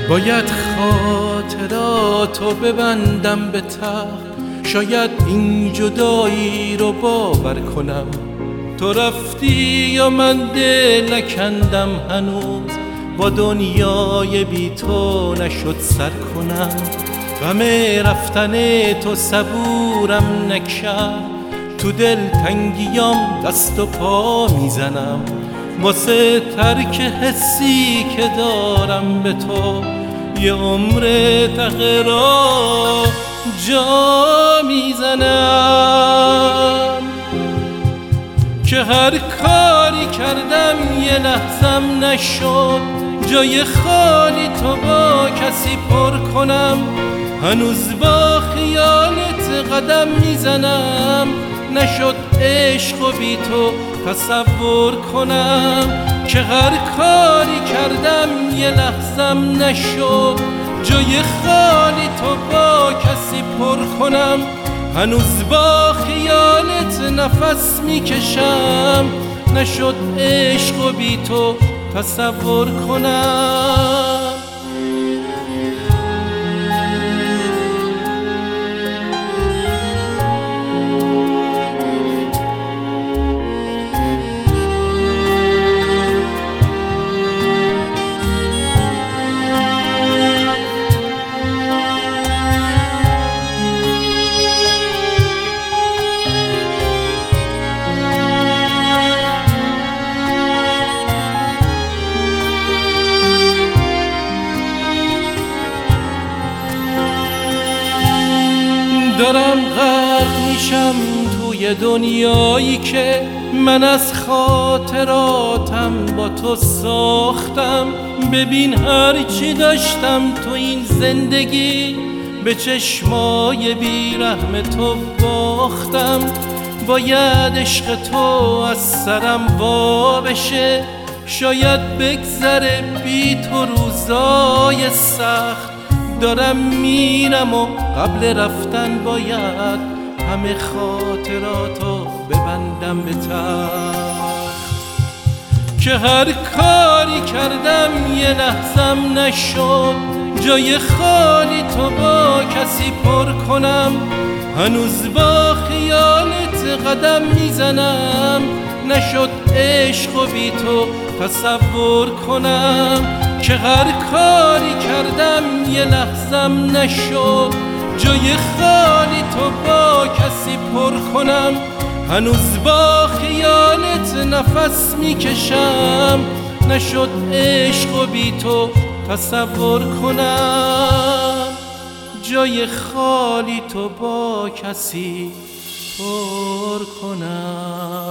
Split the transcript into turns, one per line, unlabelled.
باید خاطراتو ببندم به تخت، شاید این جدایی رو باور کنم. تو رفتی یا من دل نکندم هنوز، با دنیای بی تو نشد سر کنم. غم رفتن تو صبورم نکرد، تو دل تنگیام دست و پا میزنم. واسه ترک حسی که دارم به تو، یه عمر تقه را جا میزنم. که هر کاری کردم یه لحظم نشد، جای خالی تو با کسی پر کنم. هنوز با خیالت قدم میزنم، نشد عشق و بی تو تصور کنم. که هر کاری کردم یه لحظم نشد، جای خالی تو با کسی پر کنم. هنوز با خیالت نفس میکشم، نشد عشق و بی تو تصور کنم. دارم غرق میشم توی دنیایی که من از خاطراتم با تو ساختم. ببین هرچی داشتم تو این زندگی، به چشمای بیرحم تو باختم. باید عشق تو از سرم وا بشه، شاید بگذره بی تو روزای سخت. دارم میرم و قبل رفتن باید همه خاطراتو ببندم به تخت. که هر کاری کردم یه لحظم نشد، جای خالی تو با کسی پر کنم. هنوز با خیالت قدم میزنم، نشد عشق و بی تو تصور کنم. که هر کاری کردم یه لحظم نشد، جای خالی تو با کسی پر کنم. هنوز با خیالت نفس میکشم، نشد عشق و بی تو تصور کنم. جای خالی تو با کسی پر کنم.